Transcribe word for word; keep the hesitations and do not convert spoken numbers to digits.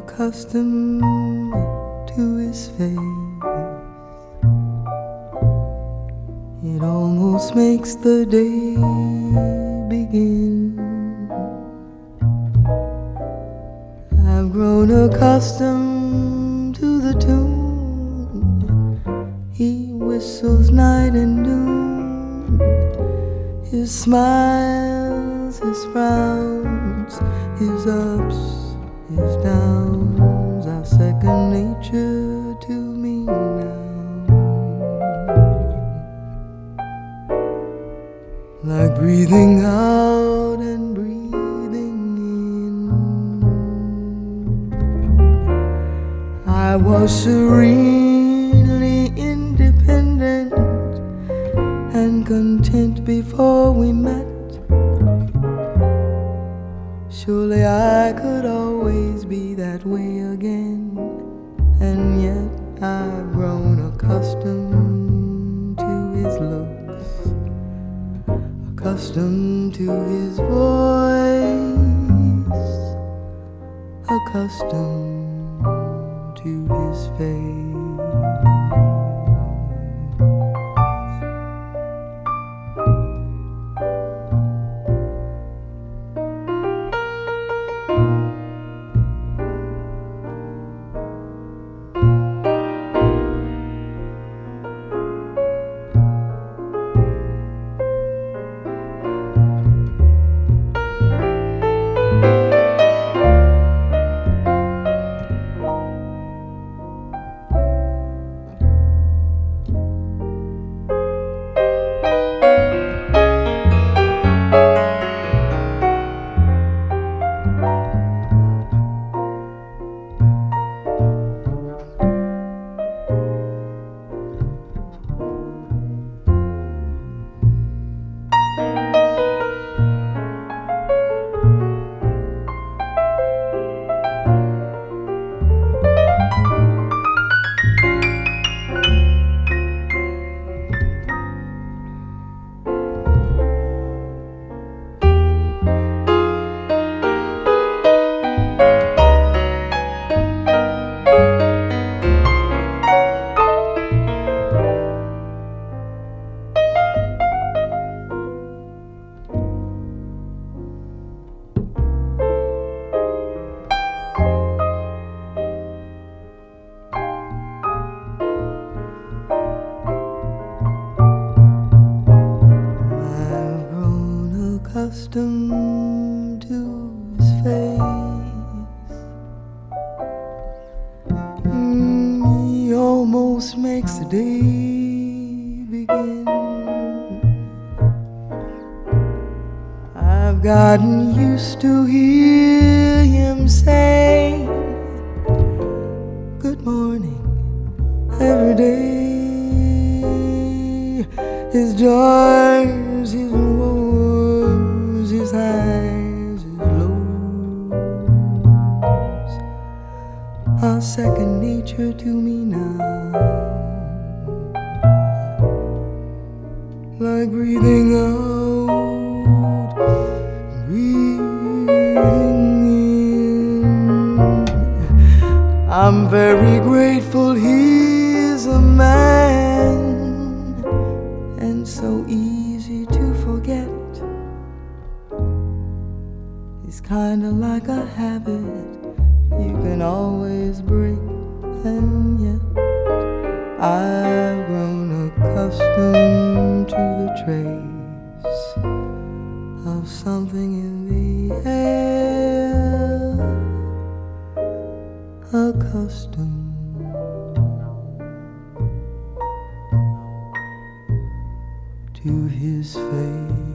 accustomed to his face. It almost makes the day begin. I've grown accustomed to the tune he whistles night and noon. His smiles, his frowns, his ups, his downs are second nature to me now. Like breathing out and breathing in. I was serenely independent and content before we met. Surely I could always be that way again. And yet I've grown accustomed to his looks, accustomed to his voice, accustomed to his face. Accustomed to his face. Mm, he almost makes the day begin. I've gotten used to hear him say good morning every day. His joys, his woes, his highs, his lows are second nature to me now. Like breathing out, breathing in. I'm very grateful he's a man, and so easy to forget. It's kinda like a habit you can always break, and yet I've grown accustomed to the trace of something in the air, accustomed to his face.